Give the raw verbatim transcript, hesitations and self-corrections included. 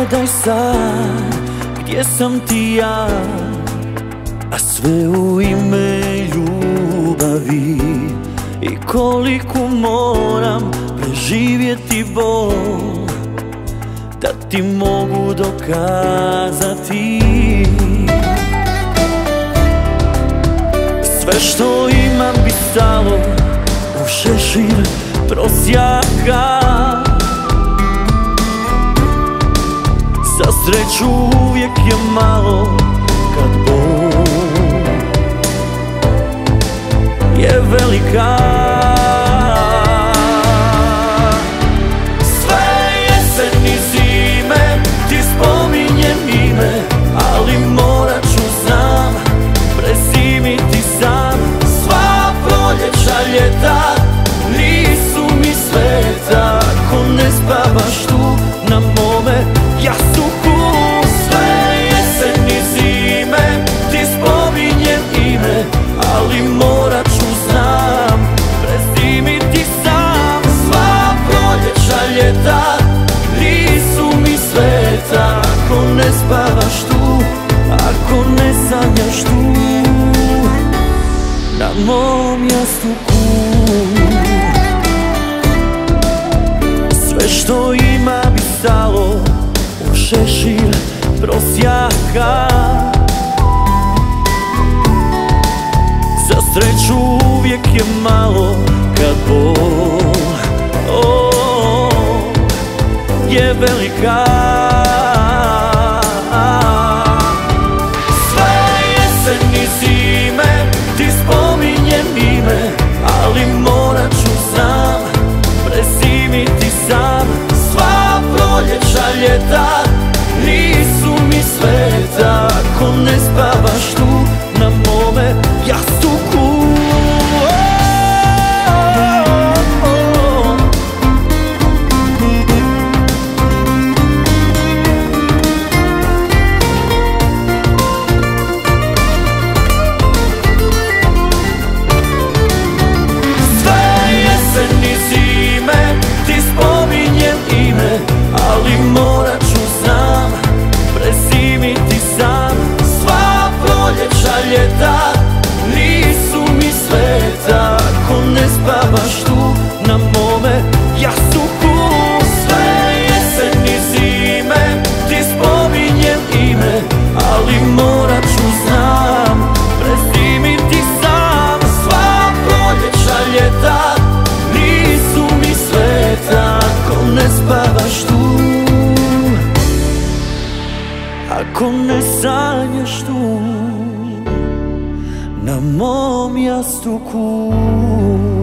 pogledaj sad gdje sam ti ja, a sve u ime ljubavi. I koliko moram preživjeti bol da ti mogu dokazati. Sve što imam bi stalo u šešir prosjaka. Za sreću uvijek je malo kad bol je velika. Sve jeseni zime ti spominjem ime, ali morat ću znam prezimiti sam. Sva proljeća, ljeta nisu mi sveta ako ne spavaš tu na mome jastuku. Sve jeseni zime ti spominjem ime, ali morat ću znam prezimiti sam. Sva proljeća, ljeta nisu mi sveta ako ne spavaš tu, ako ne sanjaš tu na mom jastuku. Sve što ima bi stalo u šešir prosjaka. Za sreću uvijek je malo kad bol oh, je velika. Sve jeseni zime ti spominjem ime, ali morat ću znam prezimiti sam. Sva proljeća, ljeta nisu mi sveta ako ne spavaš tu na mome jastuku. Sve jeseni zime ti spominjem ime, ali morat ću znam prezimiti sam. Sva proljeća, ljeta nisu mi sveta ako ne spavaš tu na mome jastuku. Sve jeseni zime ti spominjem ime, ali morat ću znam prezimiti sam. Sva proljeća, ljeta nisu mi sveta ako ne spavaš tu, ako ne sanjaš tu na mom jastuku.